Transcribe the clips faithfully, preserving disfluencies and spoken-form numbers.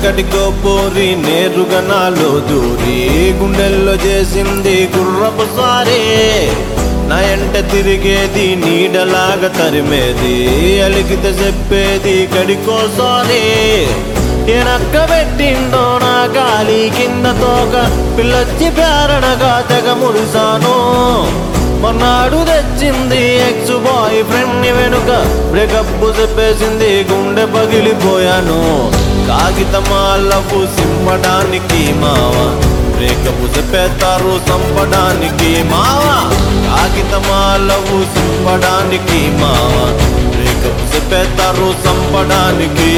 ఎక్కడికో పోరి నేరుగా నాలో దూరి గుండెల్లో చేసింది గుర్రపు సారే నా ఎంట తిరిగేది నీడలాగా తరిమేది అలిగితే చెప్పేది కడికోసారి ఎనక్క పెట్టిండో నా గాలి కింద తోక పిల్లొచ్చి పేరణగా తెగ మురిసాను మొన్నాడు తెచ్చింది ఎక్స్ బాయ్ ఫ్రెండ్ ని వెనుక బ్రేకప్ చెప్పేసింది గుండె పగిలిపోయాను కాగితమాలపు సింపడానికి మావా బ్రేకప్ చెప్పేస్తారు సంపడానికి మావా కాగితమాలవు సింపడానికి మావా బ్రేకప్ చెప్పేస్తారు సంపడానికి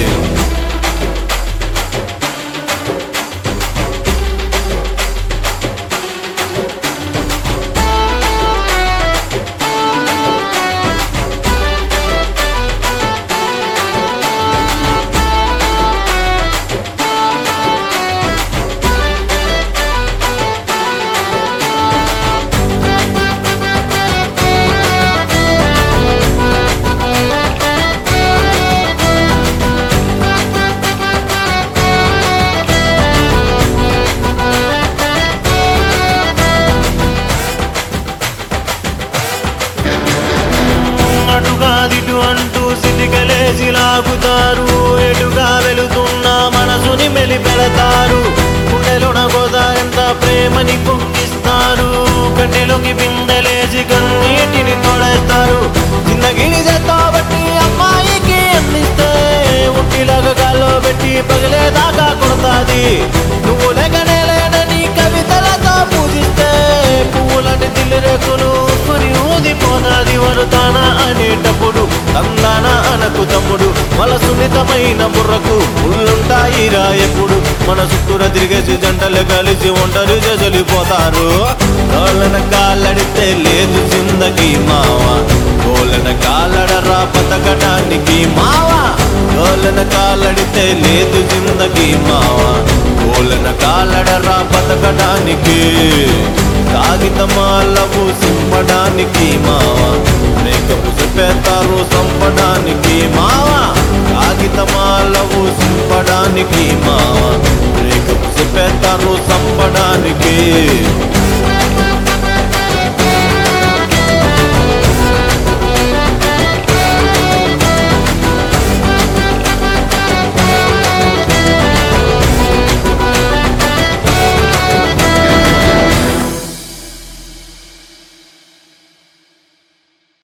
అటుగాదిటు అంటూ సిటికలేసి లాగుతారు ఎటుగా వెళుతున్న మనసుని మెలిపెడతారు గుండెలోన గోదారెంత ప్రేమని పొంగిస్తారు కన్నెలోకి బిందెలేసి కన్నీటిని తోడేస్తారు జిందగిని చేస్తాబట్టి అమ్మాయికి అందిస్తే ఉట్టిలాగా గాల్లో పెట్టి పగిలేదాకా కొడతాది నువ్వు లేకనే లేనని కవితలతో పూజిస్తే పువ్వులని తిల్లి రేకులు కొని ఊదిపోనాది వరుతాన అనేటప్పుడు తందాన అనకు తమ్ముడు మన సున్నితమైన బుర్రకు ఉళ్ళుంటాయి రా ఎప్పుడు మన చుట్టూర తిరిగేసి జంటలు కలిసి ఒంటరి జలిపోతారు గోలన కాళ్ళడితే లేదు జిందగీ మావా గోలన కాళ్ళడరా బతకడానికి మావా గోలన కాళ్ళడితే లేదు జిందగీ మావా గోలన కాళ్ళడరా బతకడానికి కాగితమాలవు సింపడానికి మావా బ్రేకప్ చెప్పేస్తారు సంపడానికి మావా కాగితమాలవు సింపడానికి మావా బ్రేకప్ చెప్పేస్తారు సంపడానికి